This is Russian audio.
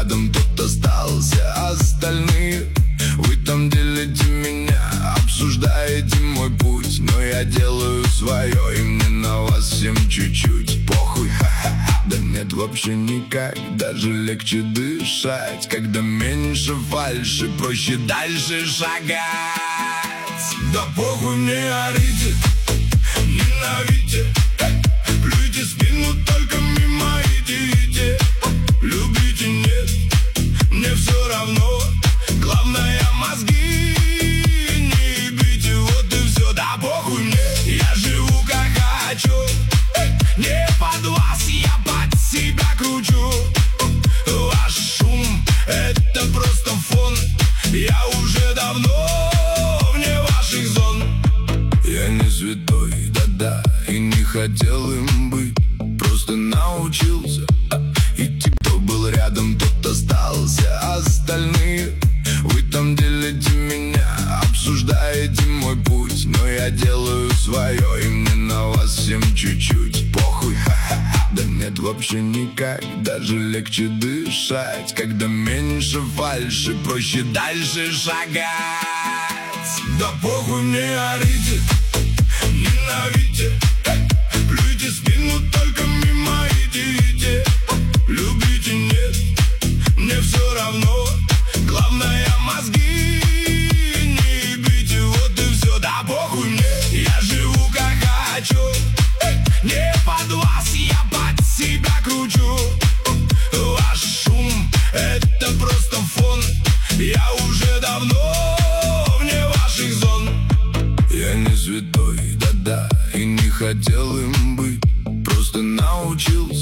рядом, тот остался. Остальные, вы там делите меня, обсуждаете мой путь, но я делаю свое, и мне на вас всем чуть-чуть похуй. Ха-ха-ха, да нет, вообще никак, даже легче дышать, когда меньше фальши, проще дальше шагать. Да похуй, мне орите, ненавидите, плюйте в спину, только мимо идите. Любите, нет, мне все равно, главное мозги не ебите, вот и все. Да похуй мне, я живу как хочу, не под вас, я под себя кручу. Ваш шум — это просто фон, я уже давно вне ваших зон. Я не святой, да-да, и не хотел им быть, просто научился идти, кто был рядом, тот остался. Остальные, вы там делите меня, обсуждаете мой путь, но я делаю свое, и мне на вас всем чуть-чуть похуй. Ха-ха-ха, да нет, вообще никак, даже легче дышать, когда меньше фальши, проще дальше шагать. Да похуй, мне орите, ненавидите, плюйте в спину, только мимо идите. Любите, нет, мне все равно, главное мозги не ебите, вот и все. Да похуй мне, я живу как хочу, не под вас, я под себя кручу. Ваш шум — это просто фон, я уже давно вне ваших зон. Я не святой, да-да, и не хотел им быть, просто научился